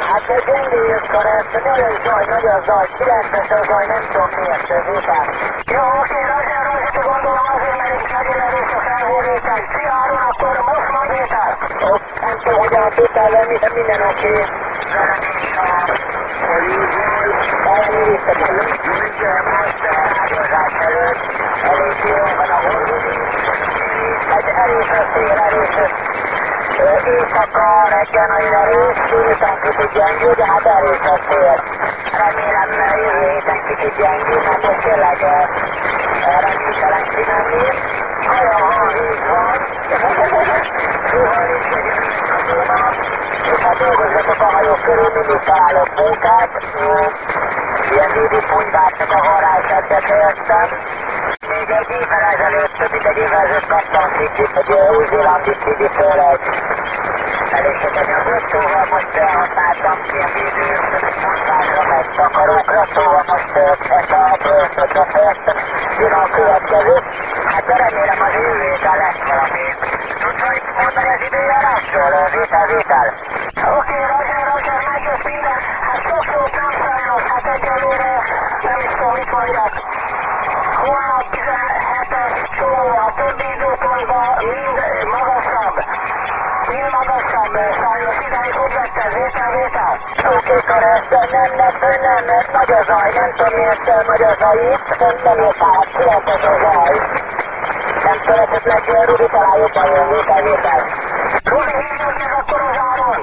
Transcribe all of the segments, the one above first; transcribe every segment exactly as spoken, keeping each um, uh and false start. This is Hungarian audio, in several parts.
Hát de gyengéljük keresztül, nagy a zaj, nagy a zaj, kilences a zaj, nem tudom miért ez után. Jó, oké, Roger, Roger, gondolom azért, mert itt nagyon erős a felhővétel. Szia, Aron, akkor most van vétel. Ó, nem tudom, hogy át tudtál lenni, de minden oké. Velem is a... Valami visszatérünk. Nincsen most a rádiózás előtt. Elég jó van a holdudíj. Egy erős a szél, erős a éjszaka, reggel nagyon erős, délután kicsit gyengül, de hát erős a szél. Remélem jövő héten kicsit gyengül, mert most tényleg reménytelen kimenni. Olyan hangvíz van, szóval nincs egy erős probléma, és hát dolgozzatok a hajók körül, mindig találok munkát. Ilyen vízi punyváknak a varrását helyeztem. Még egy évvel ezelőtt, több mint egy évvel ezelőtt kaptam Fidjit, egy új-zélandi Fidji főleg. Elég sok anyagot, szóval most elhasználtam ilyen védőjöttök punyvásra, meg takarókra, szóval most ezt a bőrtötre fejeztem. Jön a következő, hát de remélem az jövő héten lesz valami. Tudsz valamit mondani az időjárásról, vétel, vétel? Oké, Roger, Roger, megjött minden, hát sok szót nem sajnos, hát egyelőre nem is tudom, mit mondjak. Holnap tizenhetes só a többi időpontban mind magasabb. Mind magasabb, sajnos idáig úgy lett ez, vétel, vétel. Oké, Kereszt, nem, nem, nem, nem, nagy a zaj, nem tudom miért nagy a zaj itt, nem a fát, kiletes a zaj. Nem tudom, esetleg Rudi talán jobban jön, vétel, vétel. Rudi, hívjuk meg akkor az Áront.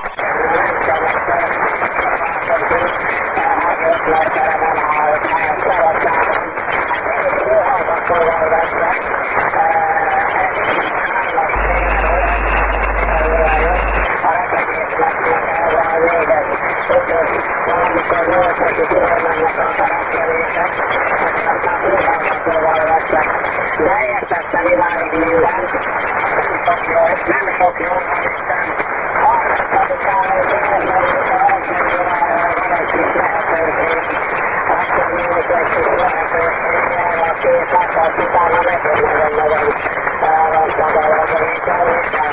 Beértettem idáig minden, nem sok jó, nem sok jó, hiszen harmadikán egy elkerült a elkerülőre van egy kis lehetőség, akkor mindig egy kis lehetőség, erre két látott utána neked nagyon-nagyon elrontad a vételvétel.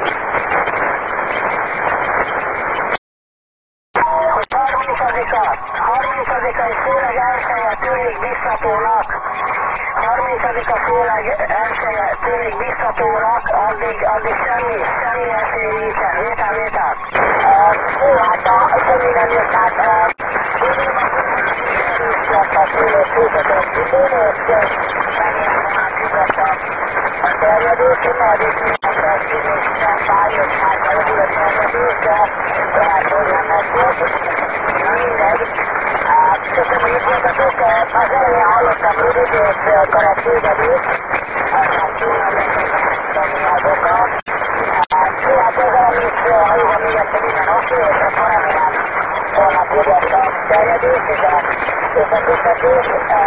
harmincadika, harmincadika és főleg elsője tűnik biztatónak. harmincadika főleg elsője tűnik biztatónak, addig, addig semmi, semmi esély nincsen. Vétel, vétel. Jó, hát a semmi nem jött át. Gondolom a erős lesz a szélés húzatos idén, és remélem már nyugodtabb a terjedés, hogy majd is mindenre szívés nem bárjött már javul a terjedés, de lehet, hogy nem ez volt. Na mindegy. Köszönöm, hogy itt voltatok. Az elején hallottam Rudit és Karek téged is. Aztán tőlem leszek megtudni azokat. Hát ez amit hallom, miért minden oké, és akkor remélem holnap úgy lesz a terjedés, és a összeköttetés.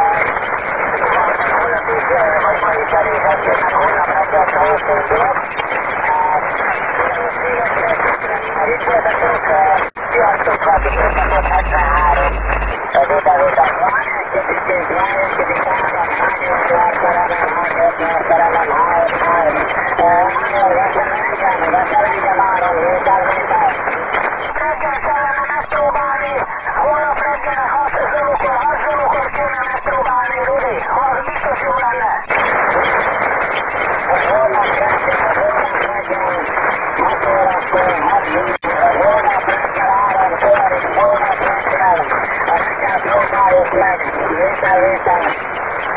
Holnap is, vagy ma is elégett, mert holnap reggel szavaztól tudok. Itt voltatok, sziasztok, valaki kétszázhetvenhárom. Vétel, vétel. Jelentkezik, jelentkezik, állam, hányos szerelem, hányos szerelem, hányos, hányos. Veszel engem, veszel engem, Áron, vétel, vétel. Reggel kellene megpróbálni, holnap reggel hat zolókor, hat zolókor kéne megpróbálni, Rudi. Az biztos jó lenne. Holnap reggel, holnap reggel, hat órakor, hat zolókor, holnap reggel, Áron, Kórik, holnap reggel. A reggel próbáljuk meg, vétel, vétel.